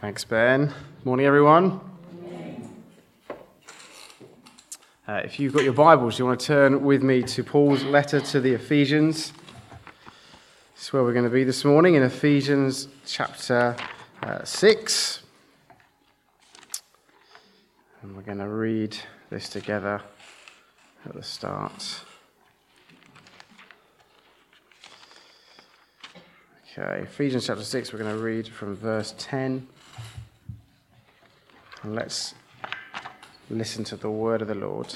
Thanks, Ben. Morning, everyone. If you've got your Bibles, you want to turn with me to Paul's letter to the Ephesians. This is where we're going to be this morning, in Ephesians chapter 6. And we're going to read this together at the start. Okay, Ephesians chapter 6, we're going to read from verse 10. And let's listen to the word of the Lord.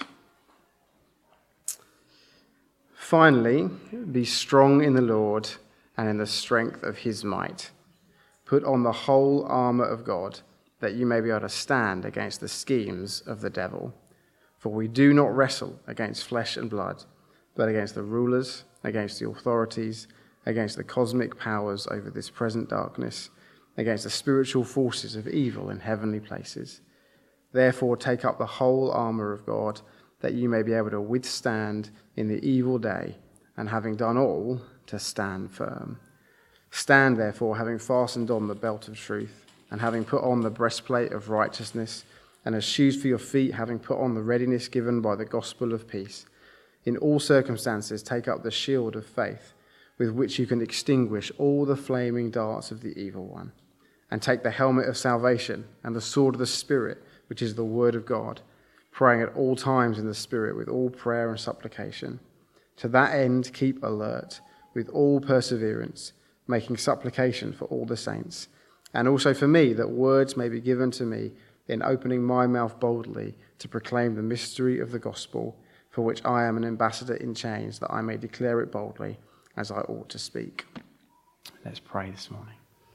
Finally, be strong in the Lord and in the strength of his might. Put on the whole armour of God, that you may be able to stand against the schemes of the devil. For we do not wrestle against flesh and blood, but against the rulers, against the authorities, against the cosmic powers over this present darkness, against the spiritual forces of evil in heavenly places. Therefore, take up the whole armour of God, that you may be able to withstand in the evil day, and having done all, to stand firm. Stand, therefore, having fastened on the belt of truth, and having put on the breastplate of righteousness, and as shoes for your feet, having put on the readiness given by the gospel of peace. In all circumstances, take up the shield of faith, with which you can extinguish all the flaming darts of the evil one. And take the helmet of salvation and the sword of the Spirit, which is the word of God, praying at all times in the Spirit with all prayer and supplication. To that end, keep alert with all perseverance, making supplication for all the saints, and also for me, that words may be given to me in opening my mouth boldly to proclaim the mystery of the gospel, for which I am an ambassador in chains, that I may declare it boldly as I ought to speak. Let's pray this morning.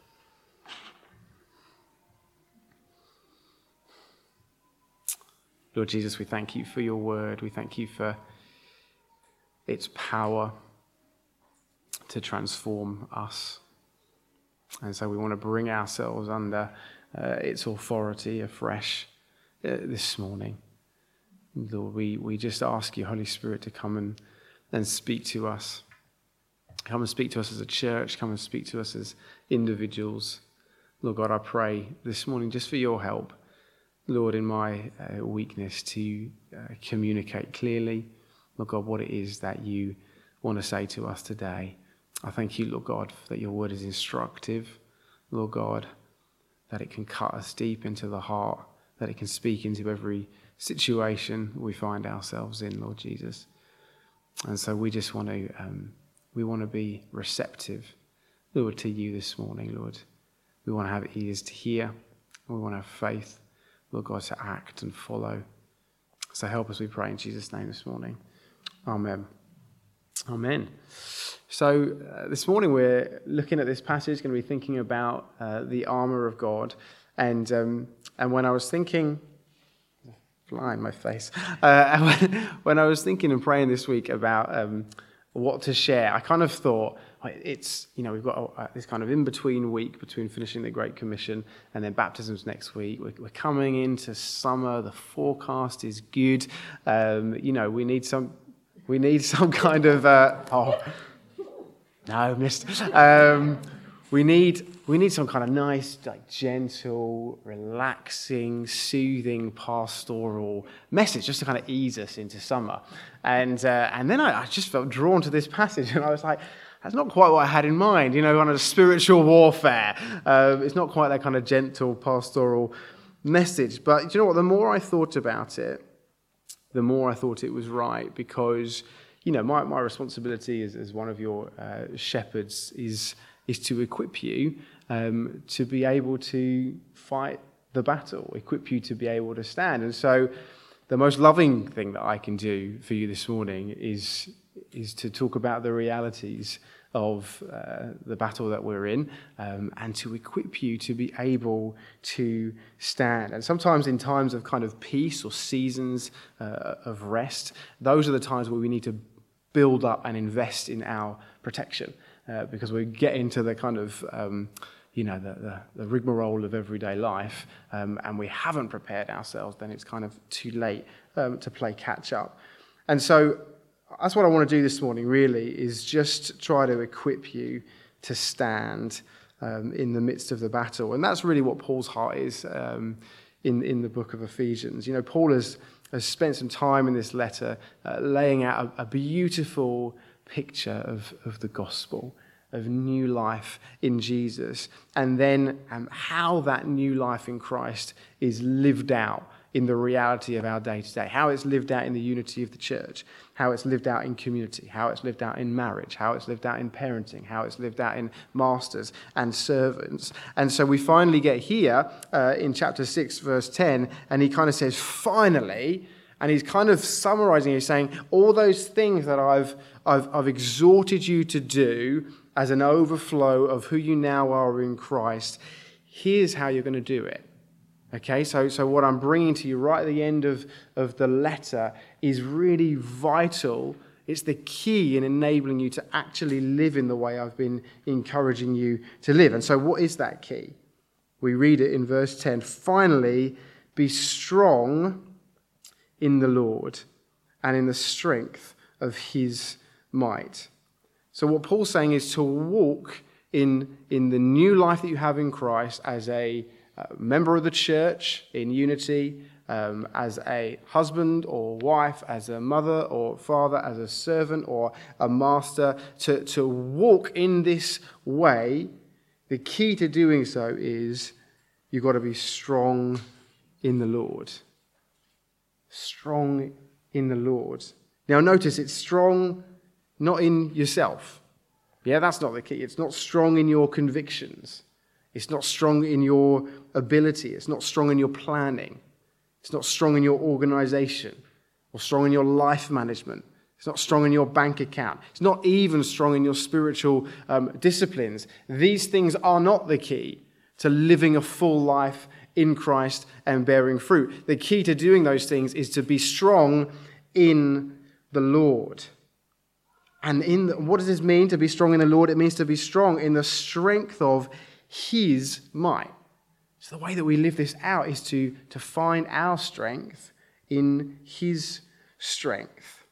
Lord Jesus, we thank you for your word. We thank you for its power to transform us. And so we want to bring ourselves under its authority afresh this morning. Lord, we just ask you, Holy Spirit, to come and speak to us. Come and speak to us as a church. Come and speak to us as individuals. Lord God, I pray this morning just for your help, Lord, in my weakness to communicate clearly, Lord God, what it is that you want to say to us today. I thank you, Lord God, that your word is instructive, Lord God, that it can cut us deep into the heart, that it can speak into every situation we find ourselves in, Lord Jesus. And so we just want to be receptive, Lord, to you this morning, Lord. We want to have ears to hear, and we want to have faith, Lord God, to act and follow. So help us, we pray, in Jesus' name this morning. Amen. Amen. So this morning we're looking at this passage, going to be thinking about the armour of God. And when I was thinking, fly in my face, when I was thinking and praying this week about what to share, I kind of thought, it's, we've got this kind of in-between week between finishing the Great Commission and then baptisms next week. We're coming into summer. The forecast is good. We need some kind of missed. We need some kind of nice, gentle, relaxing, soothing, pastoral message just to kind of ease us into summer. And then I just felt drawn to this passage, and I was like, that's not quite what I had in mind, kind of spiritual warfare. It's not quite that kind of gentle, pastoral message. But you know what? The more I thought about it, the more I thought it was right, because, my responsibility as one of your shepherds is to equip you to be able to fight the battle, equip you to be able to stand. And so the most loving thing that I can do for you this morning is to talk about the realities of the battle that we're in, and to equip you to be able to stand. And sometimes in times of kind of peace or seasons of rest, those are the times where we need to build up and invest in our protection, because we get into the kind of the rigmarole of everyday life, and we haven't prepared ourselves, then it's kind of too late to play catch up. And so that's what I want to do this morning, really, is just try to equip you to stand in the midst of the battle. And that's really what Paul's heart is in the book of Ephesians. You know, Paul has spent some time in this letter laying out a beautiful picture of the gospel, of new life in Jesus, and then how that new life in Christ is lived out in the reality of our day-to-day, how it's lived out in the unity of the church, how it's lived out in community, how it's lived out in marriage, how it's lived out in parenting, how it's lived out in masters and servants. And so we finally get here in chapter 6, verse 10, and he kind of says, finally, and he's kind of summarizing, he's saying, all those things that I've exhorted you to do as an overflow of who you now are in Christ, here's how you're going to do it. Okay, so what I'm bringing to you right at the end of the letter is really vital. It's the key in enabling you to actually live in the way I've been encouraging you to live. And so what is that key? We read it in verse 10. Finally, be strong in the Lord and in the strength of his might. So what Paul's saying is to walk in the new life that you have in Christ as a member of the church in unity, as a husband or wife, as a mother or father, as a servant or a master, to walk in this way. The key to doing so is you've got to be strong in the Lord. Strong in the Lord. Now notice it's strong not in yourself. Yeah, that's not the key. It's not strong in your convictions. It's not strong in your ability. It's not strong in your planning. It's not strong in your organization or strong in your life management. It's not strong in your bank account. It's not even strong in your spiritual disciplines. These things are not the key to living a full life in Christ and bearing fruit. The key to doing those things is to be strong in the Lord. And what does this mean, to be strong in the Lord? It means to be strong in the strength of his might. So the way that we live this out is to find our strength in his strength.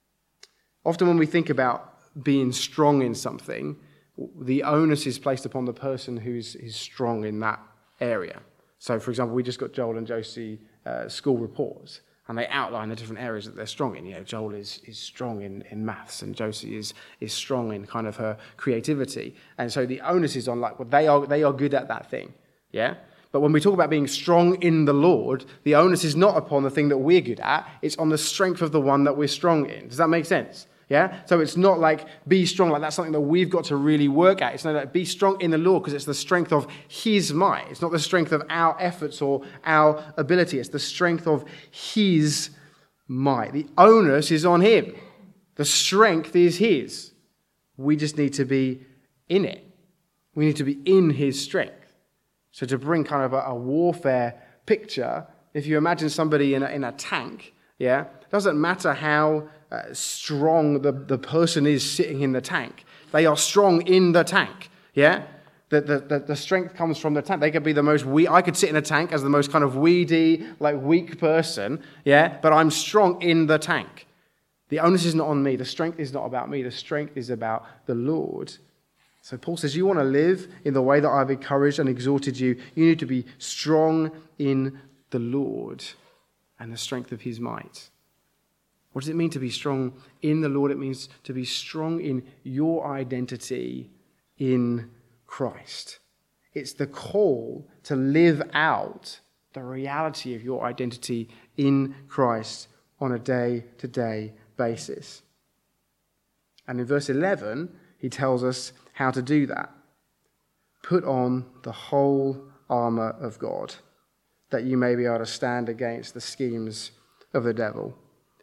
Often when we think about being strong in something, the onus is placed upon the person who's strong in that area. So, for example, we just got Joel and Josie school reports, and they outline the different areas that they're strong in. You know, Joel is strong in maths, and Josie is strong in kind of her creativity. And so the onus is on, like, well, they are good at that thing, yeah? But when we talk about being strong in the Lord, the onus is not upon the thing that we're good at. It's on the strength of the one that we're strong in. Does that make sense? Yeah? So it's not like be strong, like that's something that we've got to really work at. It's not like be strong in the Lord because it's the strength of his might. It's not the strength of our efforts or our ability. It's the strength of his might. The onus is on him. The strength is his. We just need to be in it. We need to be in his strength. So to bring kind of a warfare picture, if you imagine somebody in a tank, yeah, it doesn't matter how strong the person is sitting in the tank. They are strong in the tank, yeah? The strength comes from the tank. They could be the most weak. I could sit in a tank as the most kind of weedy, like weak person, yeah? But I'm strong in the tank. The onus is not on me. The strength is not about me. The strength is about the Lord. So Paul says, you want to live in the way that I've encouraged and exhorted you. You need to be strong in the Lord and the strength of his might. What does it mean to be strong in the Lord? It means to be strong in your identity in Christ. It's the call to live out the reality of your identity in Christ on a day-to-day basis. And in verse 11, he tells us how to do that. Put on the whole armor of God, that you may be able to stand against the schemes of the devil.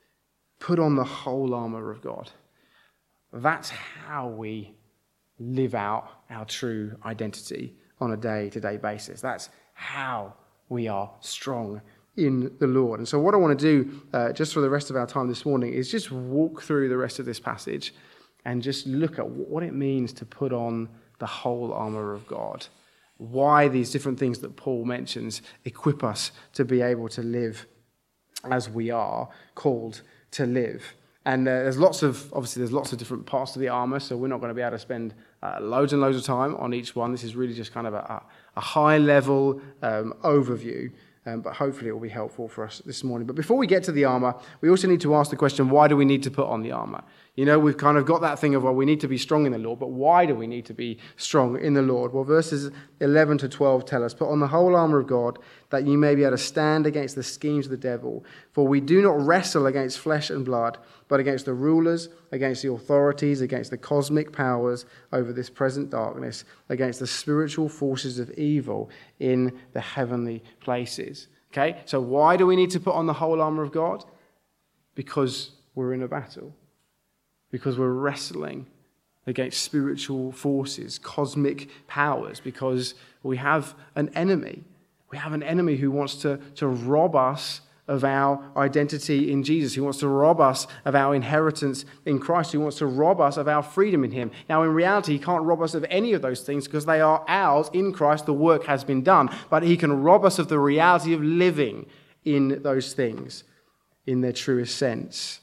Put on the whole armor of God. That's how we live out our true identity on a day-to-day basis. That's how we are strong in the Lord. And so what I want to do just for the rest of our time this morning is just walk through the rest of this passage and just look at what it means to put on the whole armor of God. Why these different things that Paul mentions equip us to be able to live as we are called to live. And there's lots of different parts of the armor, so we're not going to be able to spend loads and loads of time on each one. This is really just kind of a high-level overview, but hopefully it will be helpful for us this morning. But before we get to the armor, we also need to ask the question, why do we need to put on the armor? You know, we've kind of got that thing of, well, we need to be strong in the Lord, but why do we need to be strong in the Lord? Well, verses 11 to 12 tell us, put on the whole armor of God, that you may be able to stand against the schemes of the devil. For we do not wrestle against flesh and blood, but against the rulers, against the authorities, against the cosmic powers over this present darkness, against the spiritual forces of evil in the heavenly places. Okay, so why do we need to put on the whole armor of God? Because we're in a battle. Because we're wrestling against spiritual forces, cosmic powers, because we have an enemy. We have an enemy who wants to rob us of our identity in Jesus, who wants to rob us of our inheritance in Christ, who wants to rob us of our freedom in him. Now, in reality, he can't rob us of any of those things because they are ours in Christ. The work has been done. But he can rob us of the reality of living in those things in their truest sense.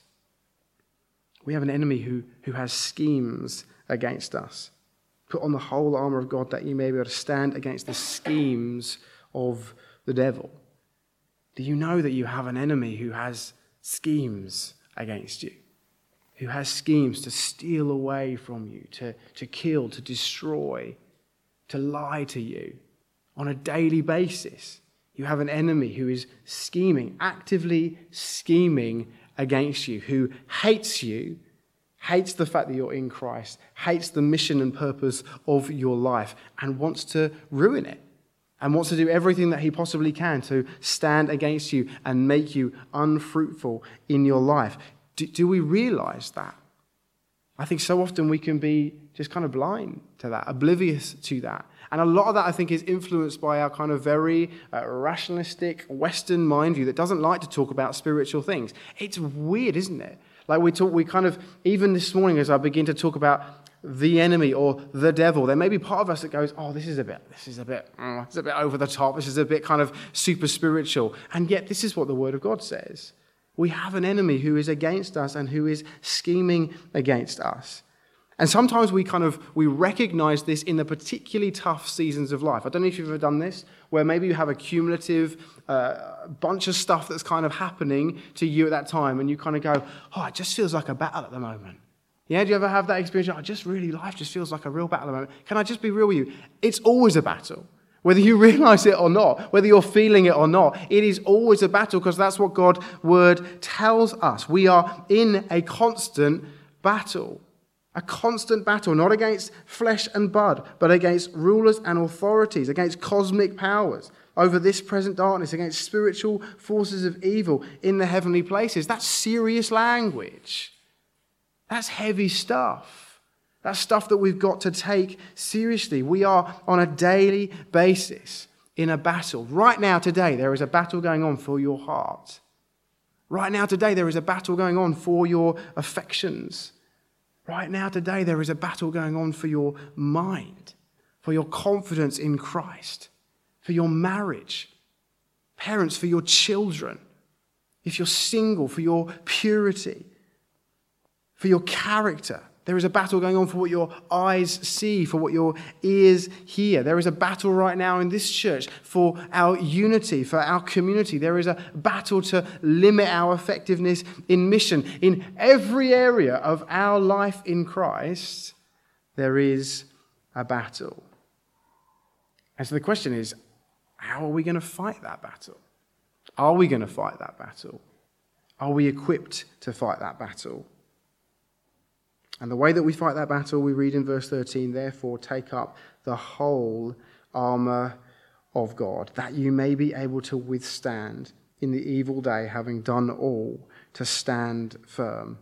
We have an enemy who has schemes against us. Put on the whole armor of God that you may be able to stand against the schemes of the devil. Do you know that you have an enemy who has schemes against you? Who has schemes to steal away from you, to kill, to destroy, to lie to you on a daily basis? You have an enemy who is scheming, actively scheming against you, who hates you, hates the fact that you're in Christ, hates the mission and purpose of your life, and wants to ruin it, and wants to do everything that he possibly can to stand against you and make you unfruitful in your life. Do we realize that? I think so often we can be just kind of blind to that, oblivious to that. And a lot of that, I think, is influenced by our kind of very rationalistic Western mind view that doesn't like to talk about spiritual things. It's weird, isn't it? Like we kind of, even this morning as I begin to talk about the enemy or the devil, there may be part of us that goes, oh, this is a bit over the top. This is a bit kind of super spiritual. And yet this is what the Word of God says. We have an enemy who is against us and who is scheming against us. And sometimes we recognize this in the particularly tough seasons of life. I don't know if you've ever done this, where maybe you have a cumulative bunch of stuff that's kind of happening to you at that time, and you kind of go, oh, it just feels like a battle at the moment. Yeah, do you ever have that experience? Oh, life just feels like a real battle at the moment. Can I just be real with you? It's always a battle. Whether you realize it or not, whether you're feeling it or not, it is always a battle because that's what God's Word tells us. We are in a constant battle. A constant battle, not against flesh and blood, but against rulers and authorities, against cosmic powers over this present darkness, against spiritual forces of evil in the heavenly places. That's serious language. That's heavy stuff. That's stuff that we've got to take seriously. We are on a daily basis in a battle. Right now, today, there is a battle going on for your heart. Right now, today, there is a battle going on for your affections. Right now, today, there is a battle going on for your mind, for your confidence in Christ, for your marriage, parents, for your children, if you're single, for your purity, for your character. There is a battle going on for what your eyes see, for what your ears hear. There is a battle right now in this church for our unity, for our community. There is a battle to limit our effectiveness in mission. In every area of our life in Christ, there is a battle. And so the question is, how are we going to fight that battle? Are we going to fight that battle? Are we equipped to fight that battle? And the way that we fight that battle, we read in verse 13, therefore take up the whole armor of God, that you may be able to withstand in the evil day, having done all to stand firm.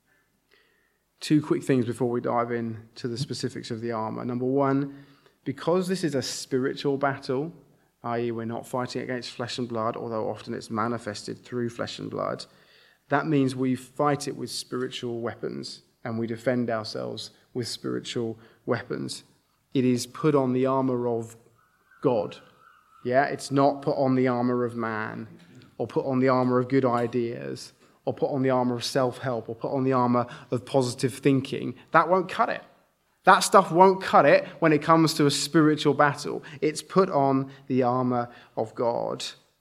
Two quick things before we dive into the specifics of the armor. Number one, because this is a spiritual battle, i.e. we're not fighting against flesh and blood, although often it's manifested through flesh and blood, that means we fight it with spiritual weapons. And we defend ourselves with spiritual weapons. It is put on the armor of God. Yeah, it's not put on the armor of man, or put on the armor of good ideas, or put on the armor of self-help, or put on the armor of positive thinking. That won't cut it. That stuff won't cut it when it comes to a spiritual battle. It's put on the armor of God.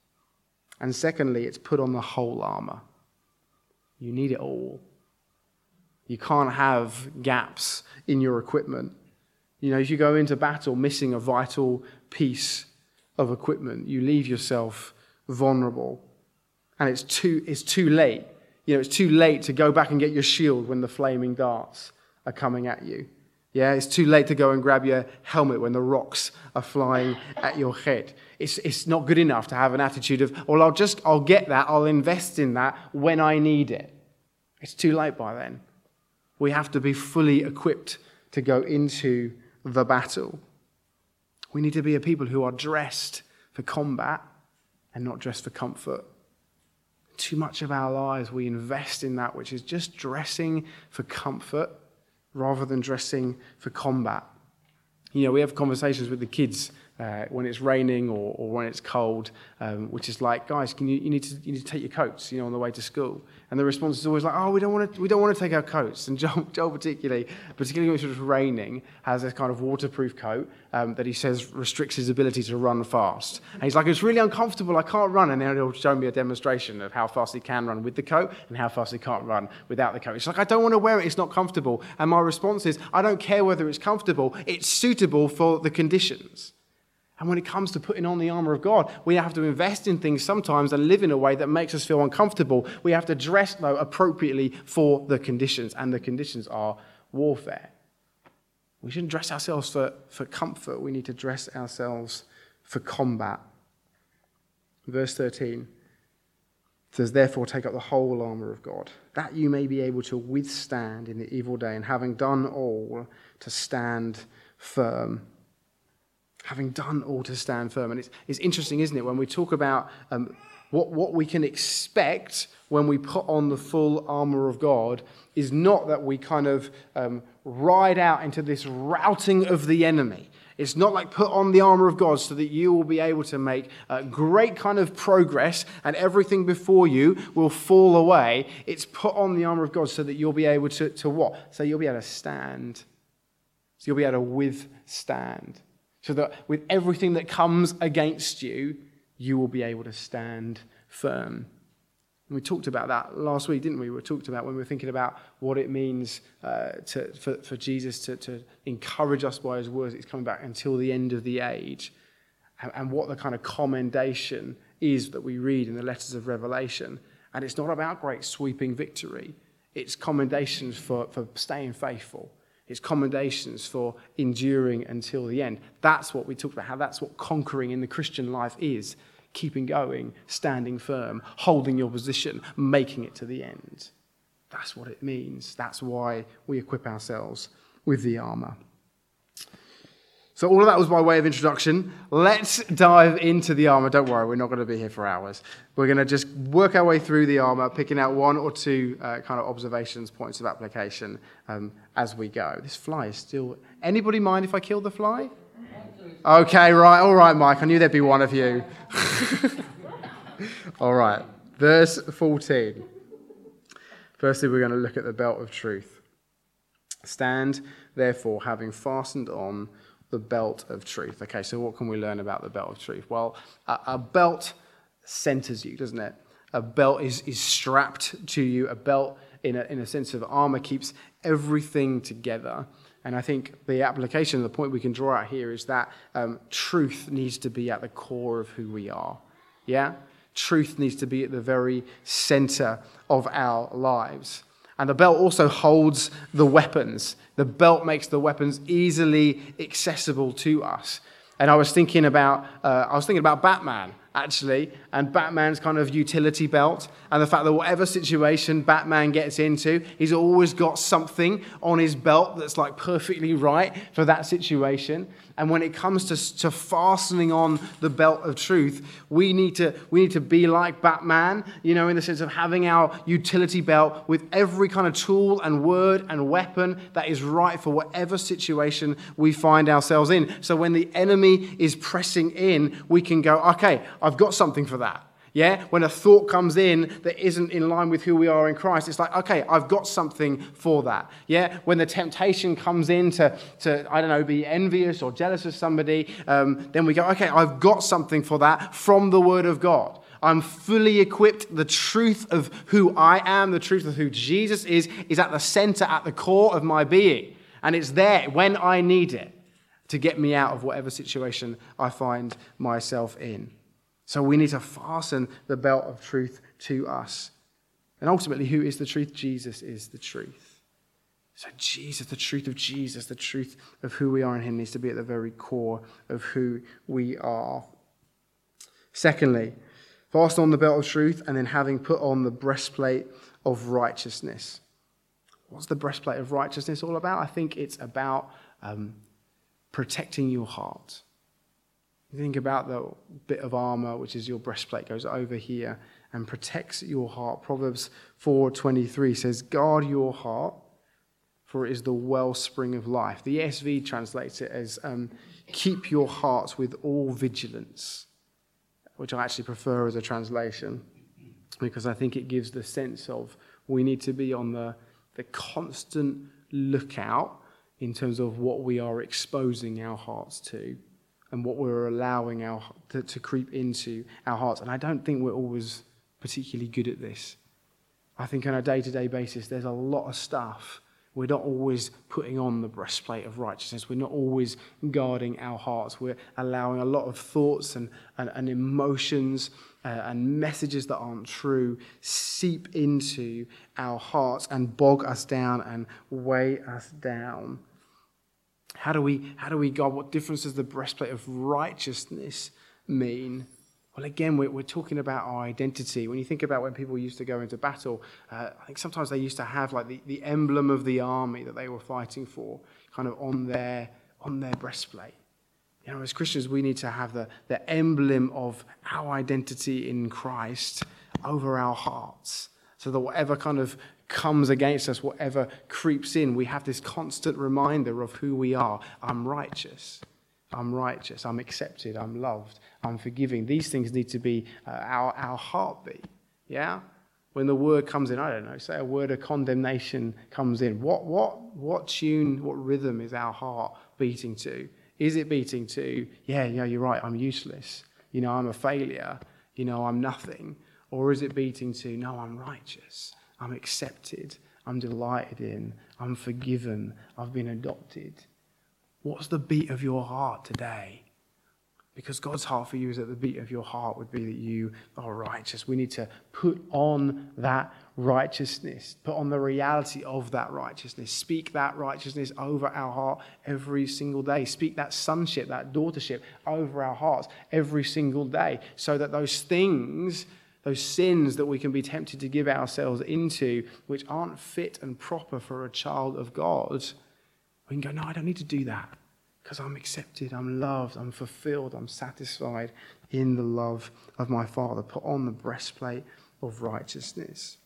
And secondly, it's put on the whole armor. You need it all. You can't have gaps in your equipment. You know, if you go into battle missing a vital piece of equipment, you leave yourself vulnerable. And it's too late. You know, it's too late to go back and get your shield when the flaming darts are coming at you. Yeah, it's too late to go and grab your helmet when the rocks are flying at your head. It's not good enough to have an attitude of, well, I'll get that, I'll invest in that when I need it. It's too late by then. We have to be fully equipped to go into the battle. We need to be a people who are dressed for combat and not dressed for comfort. Too much of our lives we invest in that which is just dressing for comfort rather than dressing for combat. You know, we have conversations with the kids when it's raining or when it's cold, which is like, guys, you need to take your coats, you know, on the way to school. And the response is always like, oh, we don't want to take our coats. And Joel particularly when it's raining, has this kind of waterproof coat that he says restricts his ability to run fast. And he's like, it's really uncomfortable, I can't run. And then he'll show me a demonstration of how fast he can run with the coat and how fast he can't run without the coat. It's like, I don't want to wear it, it's not comfortable. And my response is, I don't care whether it's comfortable, it's suitable for the conditions. And when it comes to putting on the armor of God, we have to invest in things sometimes and live in a way that makes us feel uncomfortable. We have to dress, though, appropriately for the conditions, and the conditions are warfare. We shouldn't dress ourselves for comfort. We need to dress ourselves for combat. Verse 13 says, therefore take up the whole armor of God, that you may be able to withstand in the evil day, and having done all, to stand firm. Having done all, to stand firm. And it's interesting, isn't it, when we talk about what we can expect when we put on the full armor of God is not that we kind of ride out into this routing of the enemy. It's not like put on the armor of God so that you will be able to make great kind of progress and everything before you will fall away. It's put on the armor of God so that you'll be able to what? So you'll be able to stand. So you'll be able to withstand. So that with everything that comes against you, you will be able to stand firm. And we talked about that last week, didn't we? We talked about when we were thinking about what it means for Jesus to encourage us by his words. It's coming back until the end of the age. And what the kind of commendation is that we read in the letters of Revelation. And it's not about great sweeping victory. It's commendations for staying faithful. It's commendations for enduring until the end. That's what we talked about, how that's what conquering in the Christian life is. Keeping going, standing firm, holding your position, making it to the end. That's what it means. That's why we equip ourselves with the armor. So all of that was by way of introduction. Let's dive into the armor. Don't worry, we're not going to be here for hours. We're going to just work our way through the armor, picking out one or two kind of observations, points of application as we go. This fly is still... Anybody mind if I kill the fly? Okay, right. All right, Mike. I knew there'd be one of you. All right. Verse 14. Firstly, we're going to look at the belt of truth. Stand, therefore, having fastened on the belt of truth. Okay, so what can we learn about the belt of truth? Well, a belt centers you, doesn't it? A belt is strapped to you. A belt, in a sense of armor, keeps everything together. And I think the application, the point we can draw out here is that truth needs to be at the core of who we are. Yeah? Truth needs to be at the very center of our lives. And the belt also holds the weapons. The belt makes the weapons easily accessible to us. And I was thinking about Batman, actually, and Batman's kind of utility belt, and the fact that whatever situation Batman gets into, he's always got something on his belt that's like perfectly right for that situation. And when it comes to fastening on the belt of truth, we need to be like Batman, you know, in the sense of having our utility belt with every kind of tool and word and weapon that is right for whatever situation we find ourselves in. So when the enemy is pressing in, we can go, okay, I've got something for that. Yeah, when a thought comes in that isn't in line with who we are in Christ, it's like, okay, I've got something for that. Yeah, when the temptation comes in to I don't know, be envious or jealous of somebody, then we go, okay, I've got something for that from the Word of God. I'm fully equipped. The truth of who I am, the truth of who Jesus is at the center, at the core of my being. And it's there when I need it to get me out of whatever situation I find myself in. So we need to fasten the belt of truth to us. And ultimately, who is the truth? Jesus is the truth. So Jesus, the truth of Jesus, the truth of who we are in him needs to be at the very core of who we are. Secondly, fasten on the belt of truth and then having put on the breastplate of righteousness. What's the breastplate of righteousness all about? I think it's about protecting your heart. You think about the bit of armor, which is your breastplate, goes over here and protects your heart. Proverbs 4:23 says, guard your heart, for it is the wellspring of life. The ESV translates it as keep your hearts with all vigilance, which I actually prefer as a translation, because I think it gives the sense of we need to be on the constant lookout in terms of what we are exposing our hearts to and what we're allowing to creep into our hearts. And I don't think we're always particularly good at this. I think on a day-to-day basis, there's a lot of stuff. We're not always putting on the breastplate of righteousness. We're not always guarding our hearts. We're allowing a lot of thoughts and emotions and messages that aren't true seep into our hearts and bog us down and weigh us down. How do we guard? What difference does the breastplate of righteousness mean? Well, again, we're talking about our identity. When you think about when people used to go into battle, I think sometimes they used to have like the emblem of the army that they were fighting for kind of on their breastplate. You know, as Christians, we need to have the emblem of our identity in Christ over our hearts, so that whatever kind of comes against us, whatever creeps in, we have this constant reminder of who we are. I'm righteous. I'm accepted, I'm loved, I'm forgiving. These things need to be our heartbeat, yeah? When the word comes in, I don't know, say a word of condemnation comes in, what tune, what rhythm is our heart beating to? Is it beating to, yeah, you're right, I'm useless, I'm a failure, I'm nothing? Or is it beating to, no, I'm righteous, I'm accepted, I'm delighted in, I'm forgiven, I've been adopted? What's the beat of your heart today? Because God's heart for you is that the beat of your heart would be that you are righteous. We need to put on that righteousness, put on the reality of that righteousness, speak that righteousness over our heart every single day. Speak that sonship, that daughtership over our hearts every single day, so that those things, those sins that we can be tempted to give ourselves into, which aren't fit and proper for a child of God, we can go, no, I don't need to do that because I'm accepted, I'm loved, I'm fulfilled, I'm satisfied in the love of my Father. Put on the breastplate of righteousness.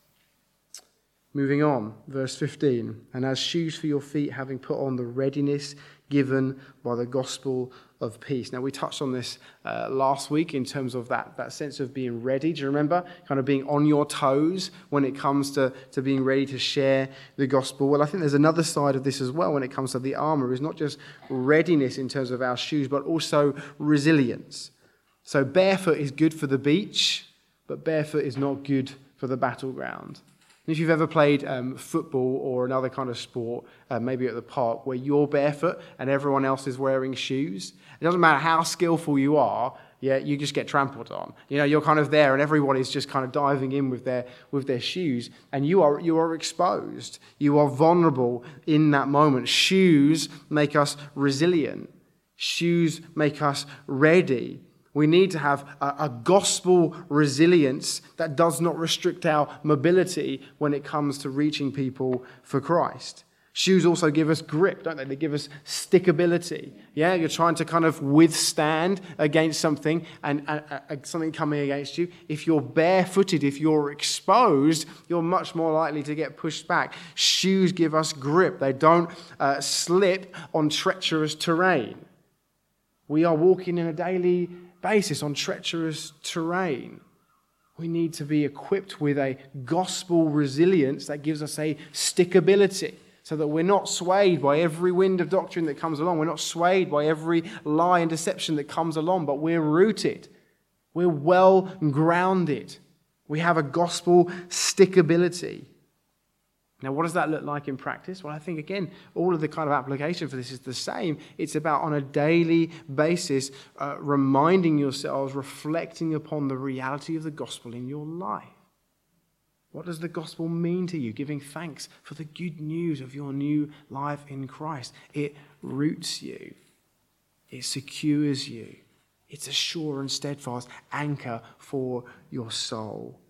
Moving on, verse 15. And as shoes for your feet, having put on the readiness given by the gospel of peace. Now, we touched on this last week in terms of that sense of being ready. Do you remember? Kind of being on your toes when it comes to being ready to share the gospel. Well, I think there's another side of this as well when it comes to the armor. It's not just readiness in terms of our shoes, but also resilience. So barefoot is good for the beach, but barefoot is not good for the battleground. If you've ever played football or another kind of sport, maybe at the park, where you're barefoot and everyone else is wearing shoes, it doesn't matter how skillful you are, yeah, you just get trampled on. You're kind of there and everyone is just kind of diving in with their shoes, and you are exposed. You are vulnerable in that moment. Shoes make us resilient. Shoes make us ready. We need to have a gospel resilience that does not restrict our mobility when it comes to reaching people for Christ. Shoes also give us grip, don't they? They give us stickability. Yeah, you're trying to kind of withstand against something and something coming against you. If you're barefooted, if you're exposed, you're much more likely to get pushed back. Shoes give us grip. They don't slip on treacherous terrain. We are walking in a daily basis on treacherous terrain. We need to be equipped with a gospel resilience that gives us a stickability so that we're not swayed by every wind of doctrine that comes along. We're not swayed by every lie and deception that comes along, but we're rooted. We're well grounded. We have a gospel stickability. Now, what does that look like in practice? Well, I think, again, all of the kind of application for this is the same. It's about, on a daily basis, reminding yourselves, reflecting upon the reality of the gospel in your life. What does the gospel mean to you? Giving thanks for the good news of your new life in Christ. It roots you. It secures you. It's a sure and steadfast anchor for your soul.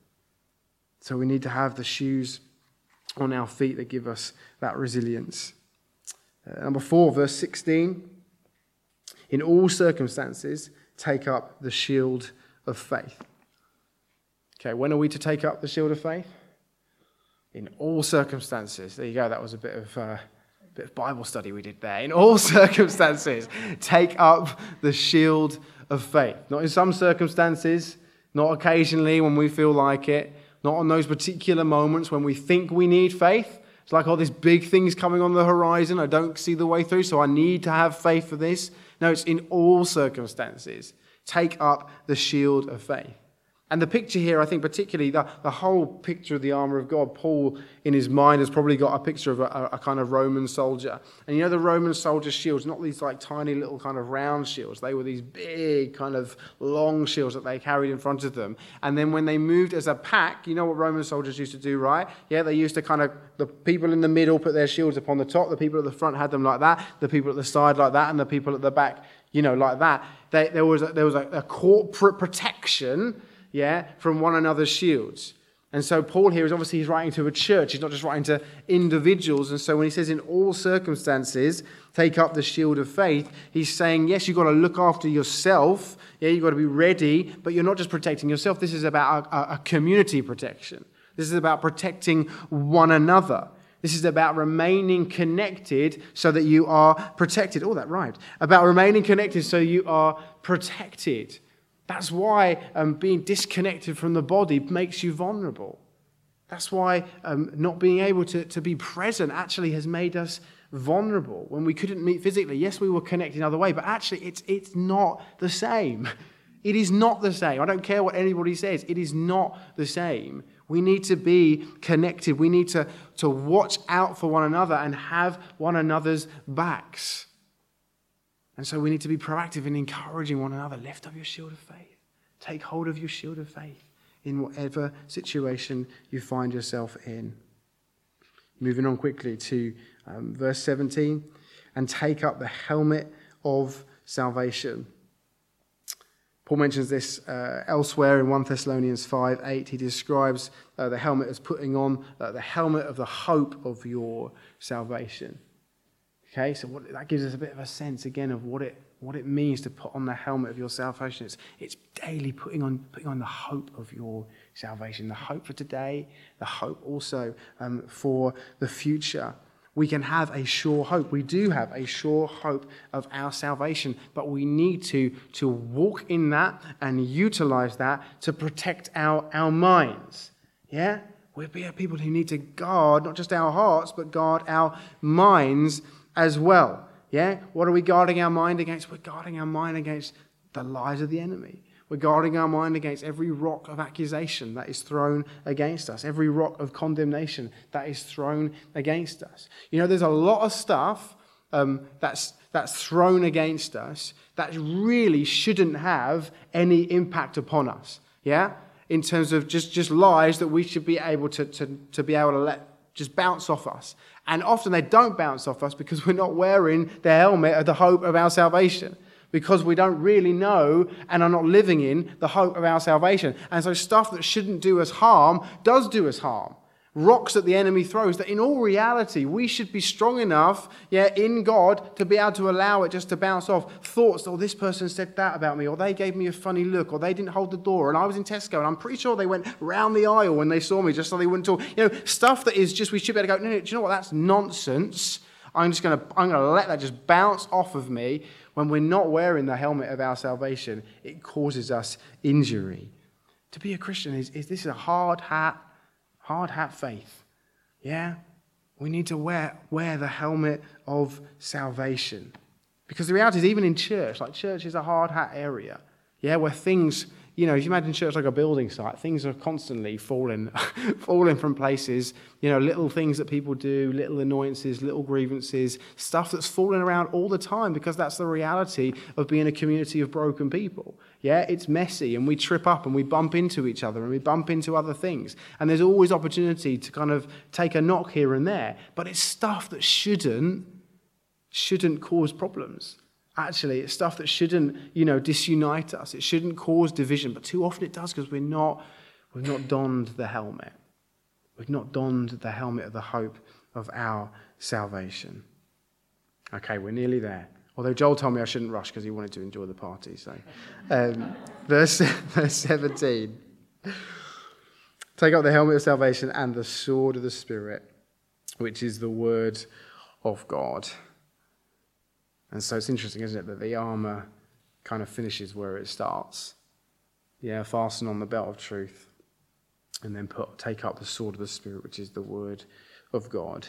So we need to have the shoes on our feet that give us that resilience. Number 4, verse 16. In all circumstances, take up the shield of faith. Okay, when are we to take up the shield of faith? In all circumstances. There you go. That was a bit of Bible study we did there. In all circumstances, take up the shield of faith. Not in some circumstances, not occasionally when we feel like it, not on those particular moments when we think we need faith. It's like, oh, this big thing's coming on the horizon. I don't see the way through, so I need to have faith for this. No, it's in all circumstances. Take up the shield of faith. And the picture here, I think particularly, the whole picture of the armor of God, Paul in his mind has probably got a picture of a kind of Roman soldier. And you know the Roman soldier shields, not these like tiny little kind of round shields. They were these big kind of long shields that they carried in front of them. And then when they moved as a pack, you know what Roman soldiers used to do, right? Yeah, they used to kind of, the people in the middle put their shields upon the top, the people at the front had them like that, the people at the side like that, and the people at the back, you know, like that. There was a corporate protection, from one another's shields. And so Paul here he's writing to a church. He's not just writing to individuals. And so when he says in all circumstances, take up the shield of faith, he's saying, yes, you've got to look after yourself. Yeah, you've got to be ready, but you're not just protecting yourself. This is about a community protection. This is about protecting one another. This is about remaining connected so that you are protected. Oh, that rhymed. About remaining connected so you are protected. That's why being disconnected from the body makes you vulnerable. That's why not being able to be present actually has made us vulnerable. When we couldn't meet physically, yes, we were connected in another way, but actually it's not the same. It is not the same. I don't care what anybody says. It is not the same. We need to be connected. We need to watch out for one another and have one another's backs. And so we need to be proactive in encouraging one another. Lift up your shield of faith. Take hold of your shield of faith in whatever situation you find yourself in. Moving on quickly to verse 17. And take up the helmet of salvation. Paul mentions this elsewhere in 1 Thessalonians 5:8. He describes the helmet as putting on the helmet of the hope of your salvation. Okay, so that gives us a bit of a sense again of what it means to put on the helmet of your salvation. It's daily putting on the hope of your salvation, the hope for today, the hope also for the future. We can have a sure hope. We do have a sure hope of our salvation, but we need to walk in that and utilize that to protect our minds. Yeah, we're people who need to guard not just our hearts, but guard our minds as well. Yeah? What are we guarding our mind against? We're guarding our mind against the lies of the enemy. We're guarding our mind against every rock of accusation that is thrown against us, every rock of condemnation that is thrown against us. You know, there's a lot of stuff that's thrown against us that really shouldn't have any impact upon us. Yeah? In terms of just lies that we should be able to be able to let just bounce off us. And often they don't bounce off us because we're not wearing the helmet of the hope of our salvation. Because we don't really know and are not living in the hope of our salvation. And so stuff that shouldn't do us harm does do us harm. Rocks that the enemy throws that in all reality we should be strong enough in God to be able to allow it just to bounce off. Thoughts, oh, this person said that about me, or they gave me a funny look, or they didn't hold the door, and I was in Tesco and I'm pretty sure they went round the aisle when they saw me just so they wouldn't talk. You know, stuff that is just, we should be able to go, no, do you know what, that's nonsense. I'm going to let that just bounce off of me. When we're not wearing the helmet of our salvation, it causes us injury. To be a Christian is this is a hard hat faith. Yeah? We need to wear the helmet of salvation. Because the reality is, even in church, like church is a hard hat area. Yeah, where things, if you imagine church like a building site, things are constantly falling from places, little things that people do, little annoyances, little grievances, stuff that's falling around all the time, because that's the reality of being a community of broken people. Yeah, it's messy, and we trip up and we bump into each other and we bump into other things. And there's always opportunity to kind of take a knock here and there, but it's stuff that shouldn't cause problems. Actually, it's stuff that shouldn't, disunite us. It shouldn't cause division, but too often it does, because we've not donned the helmet. We've not donned the helmet of the hope of our salvation. Okay, we're nearly there. Although Joel told me I shouldn't rush because he wanted to enjoy the party. So, verse 17. Take up the helmet of salvation and the sword of the Spirit, which is the word of God. And so it's interesting, isn't it, that the armour kind of finishes where it starts. Yeah, fasten on the belt of truth, and then take up the sword of the Spirit, which is the word of God.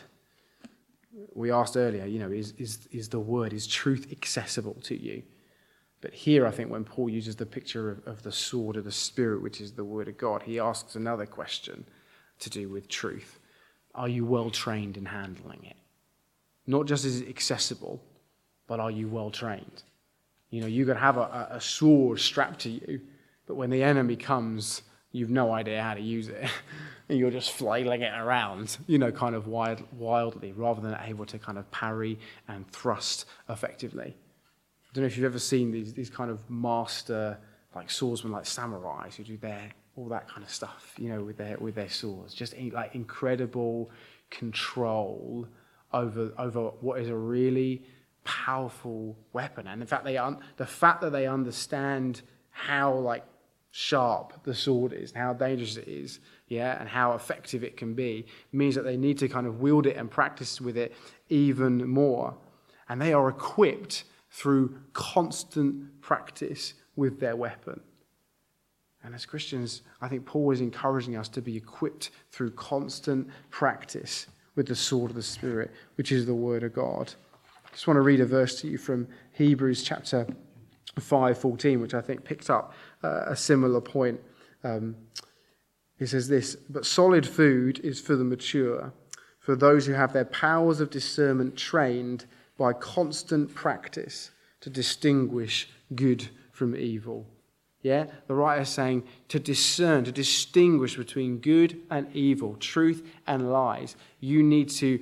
We asked earlier, is the word, is truth accessible to you? But here, I think when Paul uses the picture of the sword of the Spirit, which is the word of God, he asks another question to do with truth. Are you well trained in handling it? Not just is it accessible, but are you well trained? You could have a sword strapped to you, but when the enemy comes, you've no idea how to use it. And you're just flailing it around, kind of wildly, rather than able to kind of parry and thrust effectively. I don't know if you've ever seen these kind of master, like swordsmen, like samurais, who do all that kind of stuff, with their swords. Just like incredible control over what is a really powerful weapon. And in fact, the fact that they understand how sharp the sword is, and how dangerous it is, and how effective it can be, means that they need to kind of wield it and practice with it even more. And they are equipped through constant practice with their weapon. And as Christians, I think Paul is encouraging us to be equipped through constant practice with the sword of the Spirit, which is the word of God. I just want to read a verse to you from Hebrews chapter 5:14, which I think picked up a similar point. It says this: "But solid food is for the mature, for those who have their powers of discernment trained by constant practice to distinguish good from evil." Yeah, the writer is saying to discern, to distinguish between good and evil, truth and lies. You need to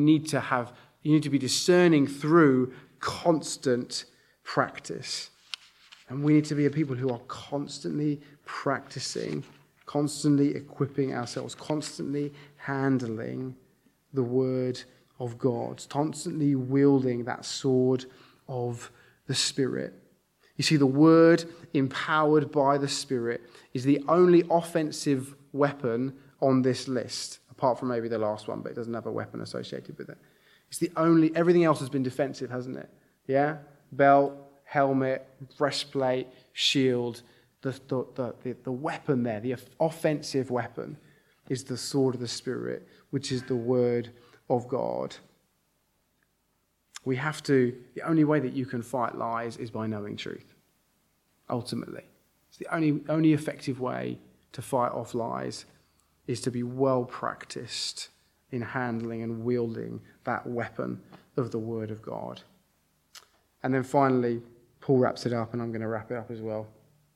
be discerning through constant practice. And we need to be a people who are constantly practicing, constantly equipping ourselves, constantly handling the word of God, constantly wielding that sword of the Spirit. You see, the word empowered by the Spirit is the only offensive weapon on this list, apart from maybe the last one, but it doesn't have a weapon associated with it. It's the only, everything else has been defensive, hasn't it? Yeah? Belt, helmet, breastplate, shield. The weapon there, the offensive weapon, is the sword of the Spirit, which is the word of God. The only way that you can fight lies is by knowing truth, ultimately. It's the only effective way to fight off lies is to be well practiced in handling and wielding that weapon of the word of God. And then finally, Paul wraps it up, and I'm going to wrap it up as well.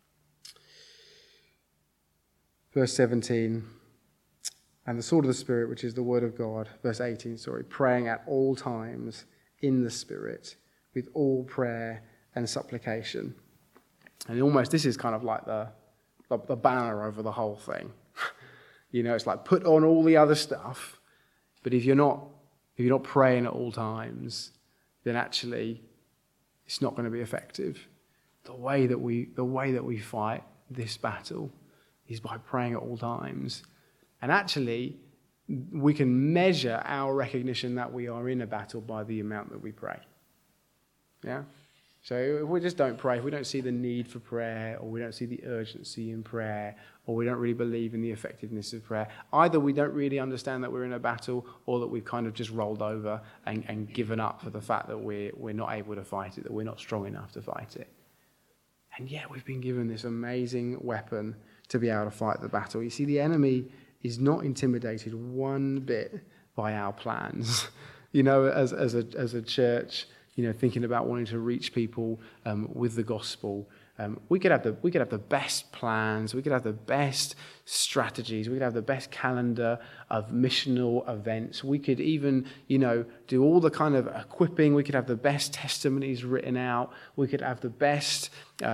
Verse 17, and the sword of the Spirit, which is the word of God. Verse 18, praying at all times in the Spirit, with all prayer and supplication. And almost this is kind of like the banner over the whole thing. It's like put on all the other stuff, but if you're not praying at all times, then actually it's not going to be effective. The way that we fight this battle is by praying at all times. And actually, we can measure our recognition that we are in a battle by the amount that we pray. Yeah? So if we just don't pray, if we don't see the need for prayer, or we don't see the urgency in prayer, or we don't really believe in the effectiveness of prayer, either we don't really understand that we're in a battle, or that we've kind of just rolled over and given up for the fact that we're not able to fight it, that we're not strong enough to fight it. And yet we've been given this amazing weapon to be able to fight the battle. You see, the enemy is not intimidated one bit by our plans. As a church, thinking about wanting to reach people with the gospel, we could have the best plans, we could have the best strategies, we could have the best calendar of missional events. We could even, do all the kind of equipping. We could have the best testimonies written out. We could have the best,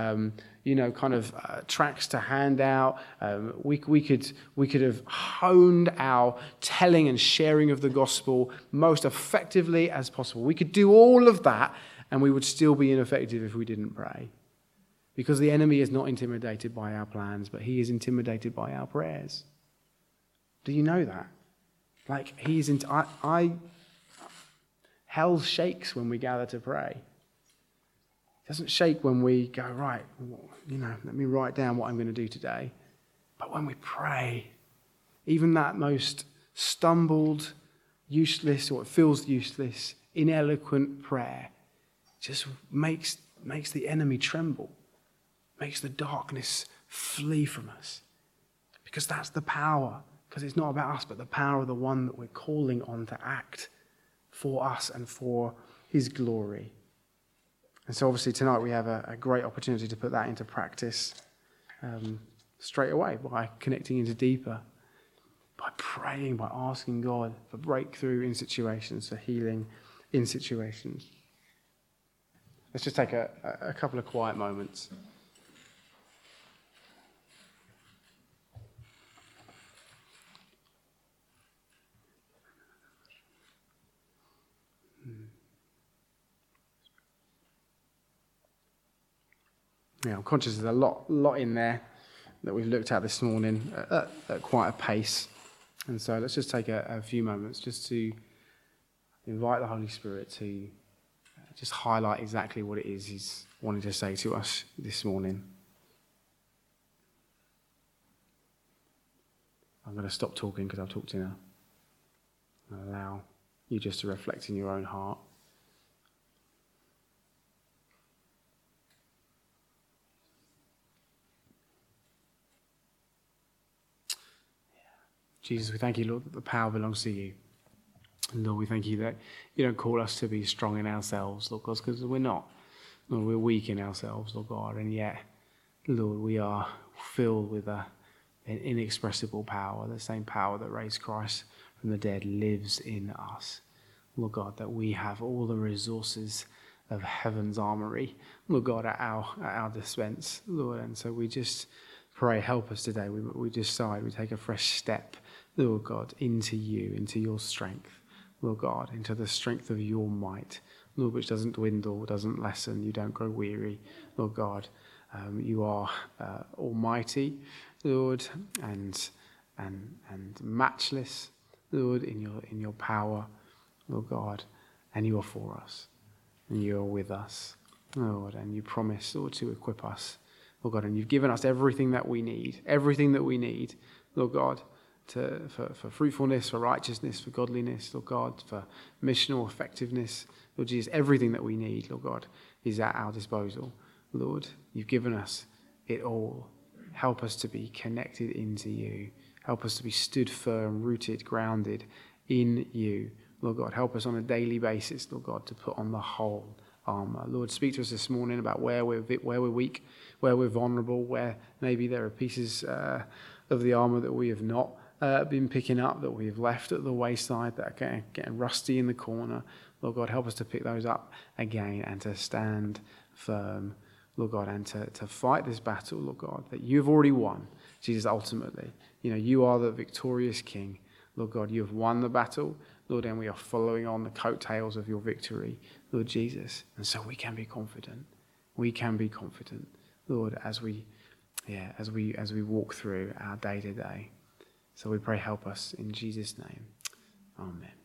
tracts to hand out. We could have honed our telling and sharing of the gospel most effectively as possible. We could do all of that, and we would still be ineffective if we didn't pray. Because the enemy is not intimidated by our plans, but he is intimidated by our prayers. Do you know that? Hell shakes when we gather to pray. It doesn't shake when we go, right, let me write down what I'm going to do today. But when we pray, even that most stumbled, useless, or it feels useless, ineloquent prayer just makes the enemy tremble. Makes the darkness flee from us. Because that's the power. Because it's not about us, but the power of the one that we're calling on to act for us and for his glory. And so obviously tonight we have a great opportunity to put that into practice straight away by connecting into deeper, by praying, by asking God for breakthrough in situations, for healing in situations. Let's just take a couple of quiet moments. Yeah, I'm conscious there's a lot in there that we've looked at this morning at quite a pace. And so let's just take a few moments just to invite the Holy Spirit to just highlight exactly what it is he's wanting to say to us this morning. I'm going to stop talking because I've talked enough. And allow you just to reflect in your own heart. Jesus, we thank you, Lord, that the power belongs to you. And Lord, we thank you that you don't call us to be strong in ourselves, Lord God, because we're not. Lord, we're weak in ourselves, Lord God, and yet, Lord, we are filled with an inexpressible power. The same power that raised Christ from the dead lives in us. Lord God, that we have all the resources of heaven's armory, Lord God, at our dispense, Lord. And so we just pray, help us today. We decide, we take a fresh step, Lord God, into you, into your strength, Lord God, into the strength of your might, Lord, which doesn't dwindle, doesn't lessen, you don't grow weary, Lord God. You are almighty, Lord, and matchless, Lord, in your power, Lord God, and you are for us, and you are with us, Lord, and you promise, Lord, to equip us, Lord God, and you've given us everything that we need, Lord God, for fruitfulness, for righteousness, for godliness, Lord God, for missional effectiveness, Lord Jesus, everything that we need, Lord God, is at our disposal. Lord, you've given us it all. Help us to be connected into you. Help us to be stood firm, rooted, grounded in you. Lord God, help us on a daily basis, Lord God, to put on the whole armor. Lord, speak to us this morning about where we're weak, where we're vulnerable, where maybe there are pieces of the armor that we have not been picking up, that we have left at the wayside, that are getting rusty in the corner. Lord God, help us to pick those up again and to stand firm, Lord God, and to fight this battle, Lord God, that you've already won, Jesus, ultimately. You are the victorious King. Lord God, you have won the battle, Lord, and we are following on the coattails of your victory, Lord Jesus. And so we can be confident. We can be confident, Lord, as we walk through our day to day. So we pray, help us in Jesus' name. Amen.